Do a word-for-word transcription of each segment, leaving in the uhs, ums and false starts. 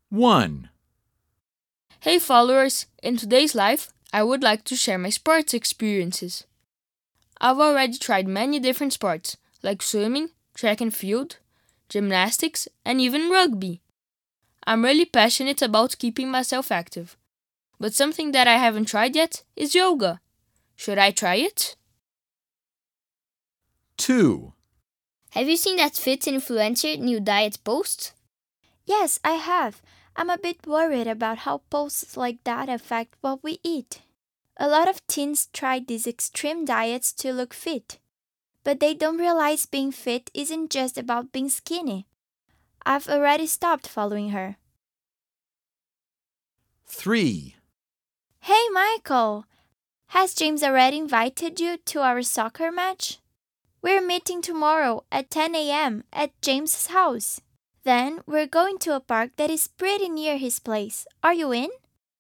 one. Hey followers, in today's live, I would like to share my sports experiences. I've already tried many different sports, like swimming, track and field, gymnastics, and even rugby. I'm really passionate about keeping myself active. But something that I haven't tried yet is yoga. Should I try it? two. Have you seen that fit influencer new diet post? Yes, I have. I'm a bit worried about how posts like that affect what we eat. A lot of teens try these extreme diets to look fit, but they don't realize being fit isn't just about being skinny. I've already stopped following her. three. Hey, Michael! Has James already invited you to our soccer match? We're meeting tomorrow at ten a.m. at James's house. Then we're going to a park that is pretty near his place. Are you in?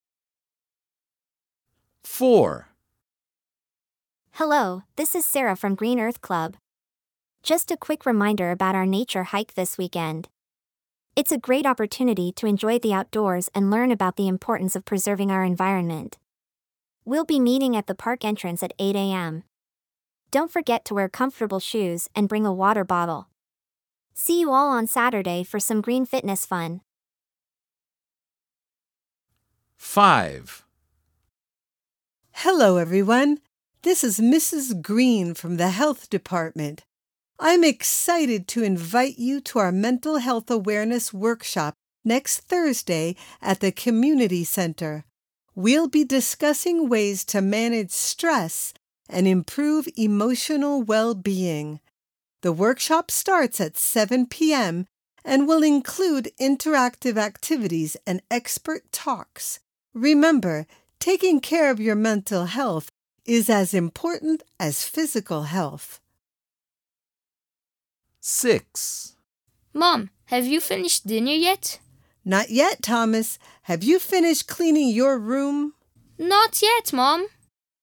four. Hello, this is Sarah from Green Earth Club. Just a quick reminder about our nature hike this weekend. It's a great opportunity to enjoy the outdoors and learn about the importance of preserving our environment. We'll be meeting at the park entrance at eight a.m. Don't forget to wear comfortable shoes and bring a water bottle. See you all on Saturday for some green fitness fun. five. Hello, everyone. This is Missus Green from the Health Department. I'm excited to invite you to our Mental Health Awareness Workshop next Thursday at the Community Center. We'll be discussing ways to manage stress and improve emotional well-being. The workshop starts at seven p.m. and will include interactive activities and expert talks. Remember, taking care of your mental health is as important as physical health. six. Mom, have you finished dinner yet? Not yet, Thomas. Have you finished cleaning your room? Not yet, Mom.